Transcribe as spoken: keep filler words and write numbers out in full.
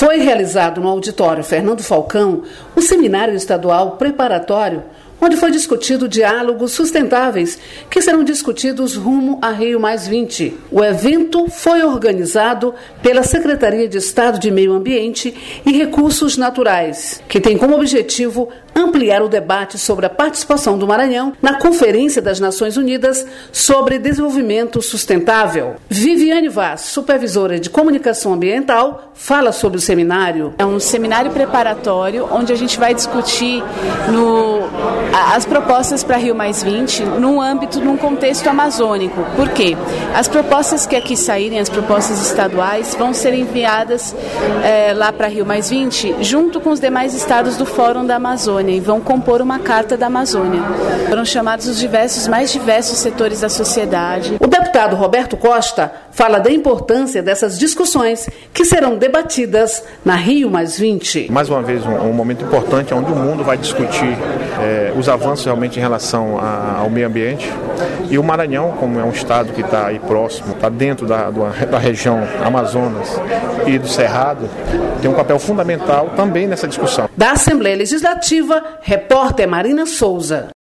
Foi realizado no auditório Fernando Falcão o seminário estadual preparatório, onde foi discutido diálogos sustentáveis que serão discutidos rumo a Rio mais vinte. O evento foi organizado pela Secretaria de Estado de Meio Ambiente e Recursos Naturais, que tem como objetivo ampliar o debate sobre a participação do Maranhão na Conferência das Nações Unidas sobre Desenvolvimento Sustentável. Viviane Vaz, supervisora de comunicação ambiental, fala sobre o seminário. É um seminário preparatório onde a gente vai discutir no as propostas para Rio mais vinte num âmbito, num contexto amazônico. Por quê? As propostas que aqui saírem, as propostas estaduais, vão ser enviadas é, lá para Rio mais vinte, junto com os demais estados do Fórum da Amazônia, e vão compor uma Carta da Amazônia. Foram chamados os diversos, mais diversos setores da sociedade. O deputado Roberto Costa fala da importância dessas discussões que serão debatidas na Rio mais vinte. Mais uma vez, um, um momento importante onde o mundo vai discutir é, os avanços realmente em relação a, ao meio ambiente. E o Maranhão, como é um estado que está aí próximo, está dentro da, da região Amazonas e do Cerrado, tem um papel fundamental também nessa discussão. Da Assembleia Legislativa, repórter Marina Souza.